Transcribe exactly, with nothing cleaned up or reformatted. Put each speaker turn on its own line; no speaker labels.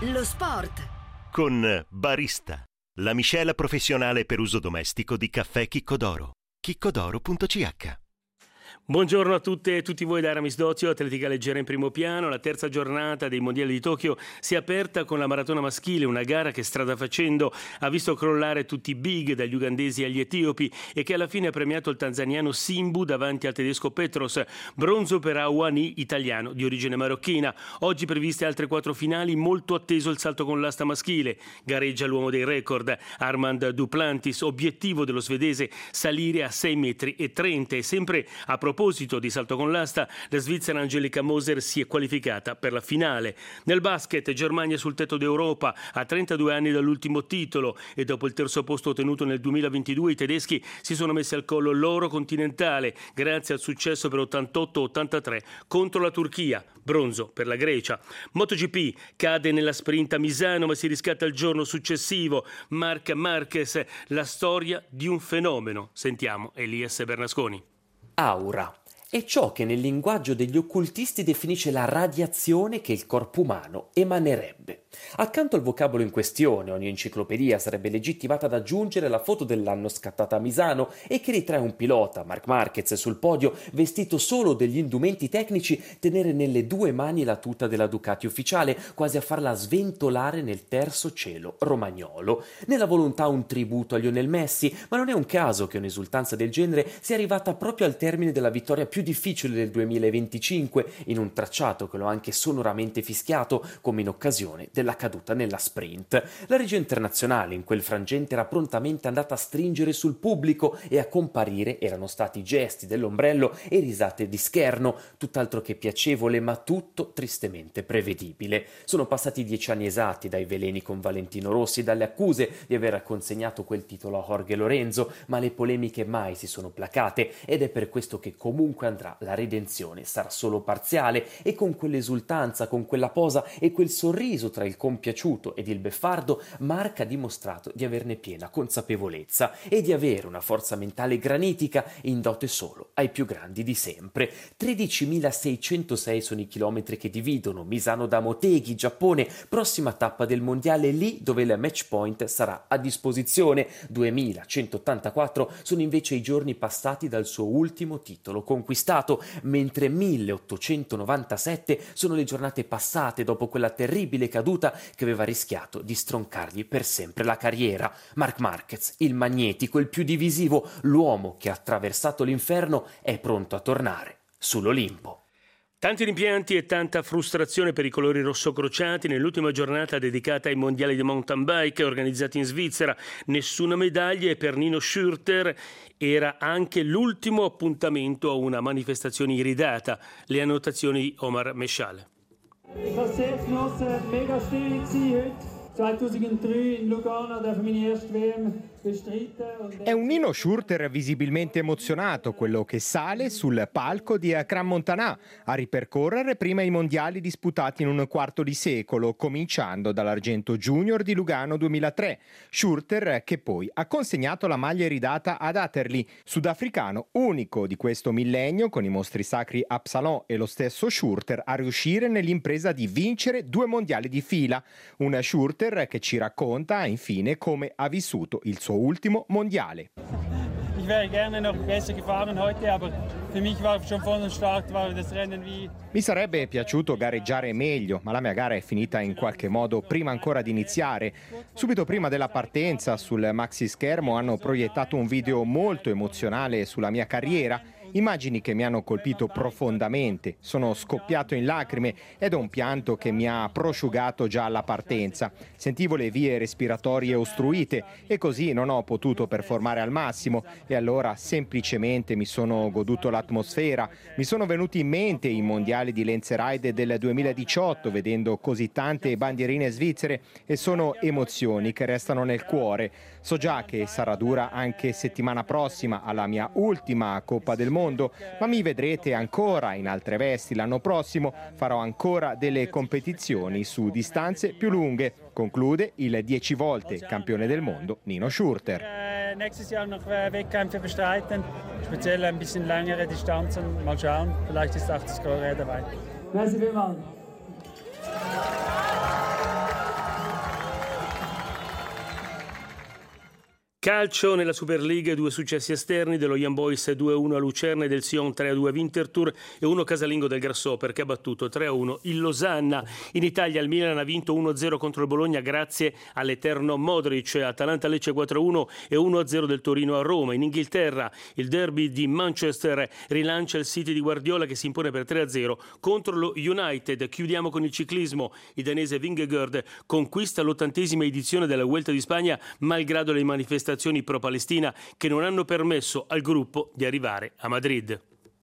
Lo sport
con Barista, la miscela professionale per uso domestico di caffè Chiccodoro. chiccodoro punto c h.
Buongiorno a tutte e tutti voi da Aramis Dozio, atletica leggera in primo piano. La terza giornata dei mondiali di Tokyo si è aperta con la maratona maschile, una gara che strada facendo ha visto crollare tutti i big, dagli ugandesi agli etiopi, e che alla fine ha premiato il tanzaniano Simbu davanti al tedesco Petros. Bronzo per Awani, italiano di origine marocchina. Oggi previste altre quattro finali, molto atteso il salto con l'asta maschile. Gareggia l'uomo dei record, Armand Duplantis, obiettivo dello svedese salire a sei metri e trenta. E sempre a proposito A proposito di salto con l'asta, la svizzera Angelika Moser si è qualificata per la finale. Nel basket, Germania sul tetto d'Europa, a trentadue anni dall'ultimo titolo, e dopo il terzo posto ottenuto nel duemilaventidue i tedeschi si sono messi al collo l'oro continentale grazie al successo per ottantotto ottantatré contro la Turchia. Bronzo per la Grecia. MotoGP, cade nella sprint a Misano ma si riscatta il giorno successivo. Marc Marquez, la storia di un fenomeno. Sentiamo Elias Bernasconi.
Aura è ciò che nel linguaggio degli occultisti definisce la radiazione che il corpo umano emanerebbe. Accanto al vocabolo in questione, ogni enciclopedia sarebbe legittimata ad aggiungere la foto dell'anno scattata a Misano e che ritrae un pilota, Marc Marquez, sul podio vestito solo degli indumenti tecnici, tenere nelle due mani la tuta della Ducati ufficiale, quasi a farla sventolare nel terzo cielo romagnolo. Nella volontà un tributo a Lionel Messi, ma non è un caso che un'esultanza del genere sia arrivata proprio al termine della vittoria più difficile del duemilaventicinque, in un tracciato che lo ha anche sonoramente fischiato, come in occasione della caduta nella sprint. La regia internazionale in quel frangente era prontamente andata a stringere sul pubblico e a comparire erano stati gesti dell'ombrello e risate di scherno, tutt'altro che piacevole ma tutto tristemente prevedibile. Sono passati dieci anni esatti dai veleni con Valentino Rossi, dalle accuse di aver consegnato quel titolo a Jorge Lorenzo, ma le polemiche mai si sono placate ed è per questo che comunque andrà la redenzione sarà solo parziale, e con quell'esultanza, con quella posa e quel sorriso tra il compiaciuto ed il beffardo, Marc ha dimostrato di averne piena consapevolezza e di avere una forza mentale granitica in dote solo ai più grandi di sempre. tredicimilaseicentosei sono i chilometri che dividono Misano da Motegi, Giappone, prossima tappa del mondiale, lì dove il match point sarà a disposizione. duemilacentottantaquattro sono invece i giorni passati dal suo ultimo titolo conquistato, mentre milleottocentonovantasette sono le giornate passate dopo quella terribile caduta che aveva rischiato di stroncargli per sempre la carriera. Marc Marquez, il magnetico, il più divisivo, l'uomo che ha attraversato l'inferno, è pronto a tornare sull'Olimpo.
Tanti rimpianti e tanta frustrazione per i colori rossocrociati nell'ultima giornata dedicata ai mondiali di mountain bike organizzati in Svizzera. Nessuna medaglia, e per Nino Schurter era anche l'ultimo appuntamento a una manifestazione iridata. Le annotazioni di Omar Meschal.
Ich habe sehr genossen, mega Stimmung heute. zweitausenddrei in Lugano darf meine erste W M bestreiten.
È un Nino Schurter visibilmente emozionato, quello che sale sul palco di Crans-Montana a ripercorrere prima i mondiali disputati in un quarto di secolo, cominciando dall'argento junior di Lugano duemilatré. Schurter che poi ha consegnato la maglia iridata ad Atterley, sudafricano unico di questo millennio, con i mostri sacri Absalon e lo stesso Schurter, a riuscire nell'impresa di vincere due mondiali di fila. Un Schurter che ci racconta infine come ha vissuto il suo ultimo mondiale.
Ich wäre gerne noch besser gefahren heute, aber für mich war schon von dem Start war das Rennen wie.
Mi sarebbe piaciuto gareggiare meglio, ma la mia gara è finita in qualche modo prima ancora di iniziare. Subito prima della partenza sul maxi schermo hanno proiettato un video molto emozionale sulla mia carriera. Immagini che mi hanno colpito profondamente, sono scoppiato in lacrime ed è un pianto che mi ha prosciugato già alla partenza. Sentivo le vie respiratorie ostruite e così non ho potuto performare al massimo, e allora semplicemente mi sono goduto l'atmosfera. Mi sono venuti in mente i mondiali di Lenzerheide del duemiladiciotto, vedendo così tante bandierine svizzere, e sono emozioni che restano nel cuore. So già che sarà dura anche settimana prossima alla mia ultima Coppa del Mondo, ma mi vedrete ancora in altre vesti l'anno prossimo, farò ancora delle competizioni su distanze più lunghe, conclude il dieci volte campione del mondo Nino Schurter.
Nächstes Jahr noch Wettkämpfe bestreiten, speziell ein bisschen längere Distanzen, mal schauen, vielleicht ist auch das Korea dabei. Merci vielmals.
Calcio nella Super League, due successi esterni dello Young Boys due a uno a Lucerna e del Sion tre a due a Winterthur e uno casalingo del Grasshopper che ha battuto tre a uno il Losanna. In Italia il Milan ha vinto uno a zero contro il Bologna grazie all'eterno Modric, Atalanta-Lecce quattro a uno e uno a zero del Torino a Roma. In Inghilterra il derby di Manchester rilancia il City di Guardiola che si impone per tre a zero contro lo United. Chiudiamo con il ciclismo, il danese Vingegaard conquista l'ottantesima edizione della Vuelta di Spagna malgrado le manifestazioni pro-Palestina che non hanno permesso al gruppo di arrivare a Madrid.